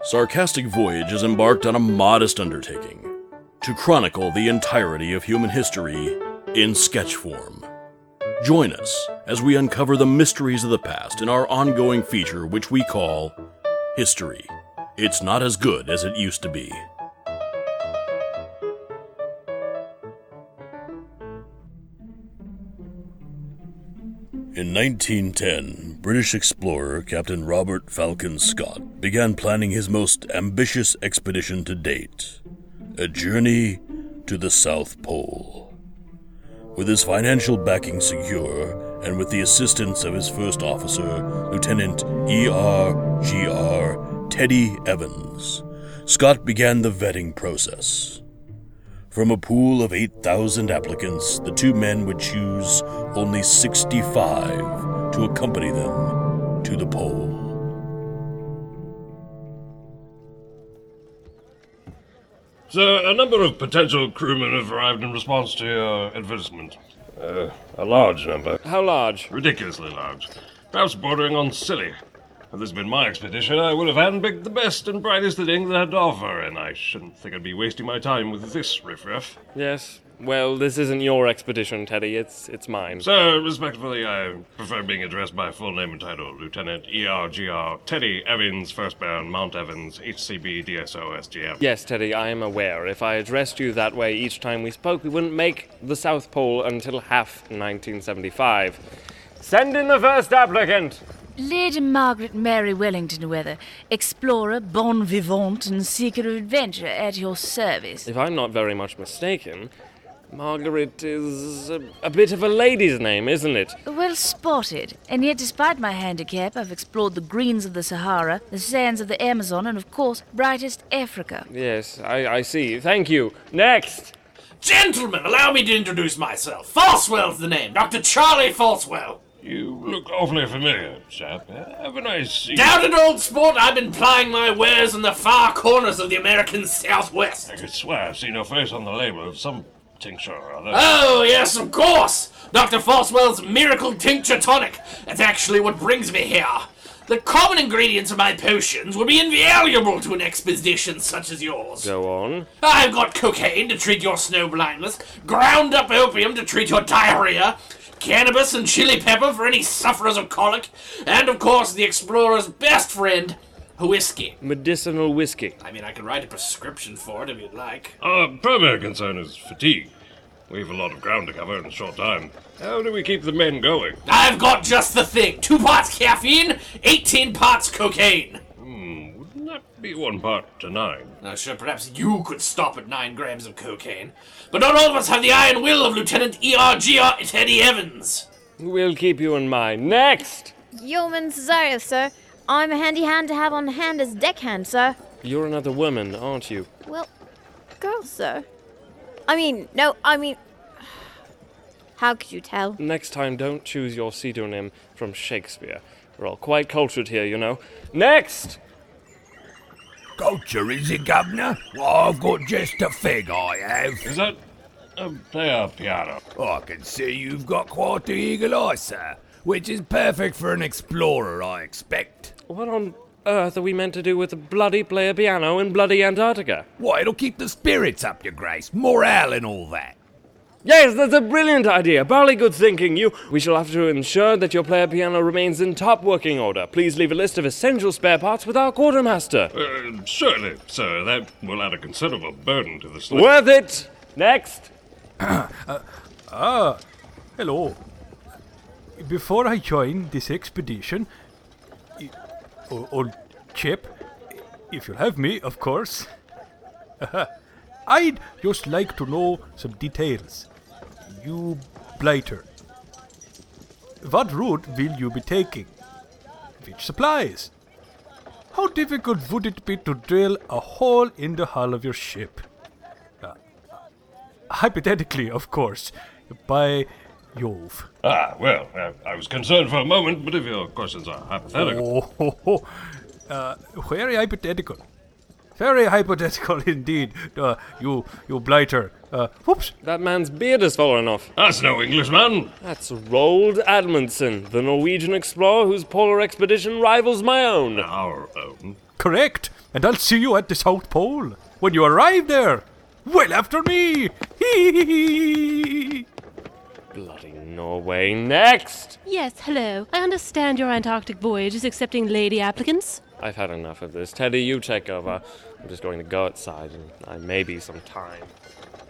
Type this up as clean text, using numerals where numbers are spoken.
Sarcastic Voyage has embarked on a modest undertaking to chronicle the entirety of human history in sketch form. Join us as we uncover the mysteries of the past in our ongoing feature, which we call History. It's not as good as it used to be. In 1910, British explorer Captain Robert Falcon Scott began planning his most ambitious expedition to date, a journey to the South Pole. With his financial backing secure, and with the assistance of his first officer, Lieutenant E.R.G.R. Teddy Evans, Scott began the vetting process. From a pool of 8,000 applicants, the two men would choose only 65 to accompany them to the pole. Sir, a number of potential crewmen have arrived in response to your advertisement. A large number. How large? Ridiculously large. Perhaps bordering on silly. Had this been my expedition, I would have handpicked the best and brightest that England had to offer, and I shouldn't think I'd be wasting my time with this riffraff. Yes. Well, this isn't your expedition, Teddy. It's mine. Sir, respectfully, I prefer being addressed by full name and title. Lieutenant E.R.G.R. Teddy Evans, 1st Baron, Mount Evans, HCB, DSO, SGM. Yes, Teddy, I am aware. If I addressed you that way each time we spoke, we wouldn't make the South Pole until half 1975. Send in the first applicant! Lady Margaret Mary Wellington Weather, explorer, bon vivant, and seeker of adventure at your service. If I'm not very much mistaken, Margaret is a bit of a lady's name, isn't it? Well spotted. And yet, despite my handicap, I've explored the greens of the Sahara, the sands of the Amazon, and of course, brightest Africa. Yes, I see. Thank you. Next! Gentlemen, allow me to introduce myself. Falswell's the name. Dr. Charlie Falswell. You look awfully familiar, chap. Haven't I seen... Doubted old sport, I've been plying my wares in the far corners of the American Southwest. I could swear I've seen your face on the label of some tincture or other. Oh, yes, of course. Dr. Falswell's Miracle Tincture Tonic. That's actually what brings me here. The common ingredients of my potions would be invaluable to an expedition such as yours. Go on. I've got cocaine to treat your snow blindness, ground up opium to treat your diarrhea, cannabis and chili pepper for any sufferers of colic, and of course the explorer's best friend, whiskey. Medicinal whiskey. I mean, I can write a prescription for it if you'd like. Our primary concern is fatigue. We've a lot of ground to cover in a short time. How do we keep the men going? I've got just the thing. 2 parts caffeine, 18 parts cocaine. Wouldn't that be 1 part to 9? Now, sure, perhaps you could stop at 9 grams of cocaine. But not all of us have the iron will of Lieutenant E.R.G.R. Teddy Evans. We'll keep you in mind. Next! Yeoman Cesario, sir. I'm a handy hand to have on hand as deckhand, sir. You're another woman, aren't you? Well, girl, sir. How could you tell? Next time, don't choose your pseudonym from Shakespeare. We're all quite cultured here, you know. Next! Culture, is it, Governor? Well, I've got just a fig, I have. Is that a player piano? I can see you've got quite the eagle eye, sir, which is perfect for an explorer, I expect. What on earth are we meant to do with a bloody player piano in bloody Antarctica? Why, it'll keep the spirits up, your grace, morale and all that. Yes, that's a brilliant idea. Barley good thinking. We shall have to ensure that your player piano remains in top working order. Please leave a list of essential spare parts with our quartermaster. Certainly, sir. That will add a considerable burden to the slip. Worth it! Next! Hello. Before I join this expedition, old chap, if you'll have me, of course, I'd just like to know some details. You blighter. What route will you be taking? Which supplies? How difficult would it be to drill a hole in the hull of your ship? Hypothetically, of course, by Jove. Well, I was concerned for a moment, but if your questions are hypothetical... Very hypothetical. Very hypothetical indeed, you blighter. Whoops. That man's beard has fallen off. That's no Englishman. That's Roald Amundsen, the Norwegian explorer whose polar expedition rivals my own. Our own. Correct. And I'll see you at the South Pole. When you arrive there, well after me. Bloody Norway. Next! Yes, hello. I understand your Antarctic voyage is accepting lady applicants. I've had enough of this. Teddy, you take over. I'm just going to go outside and I may be some time.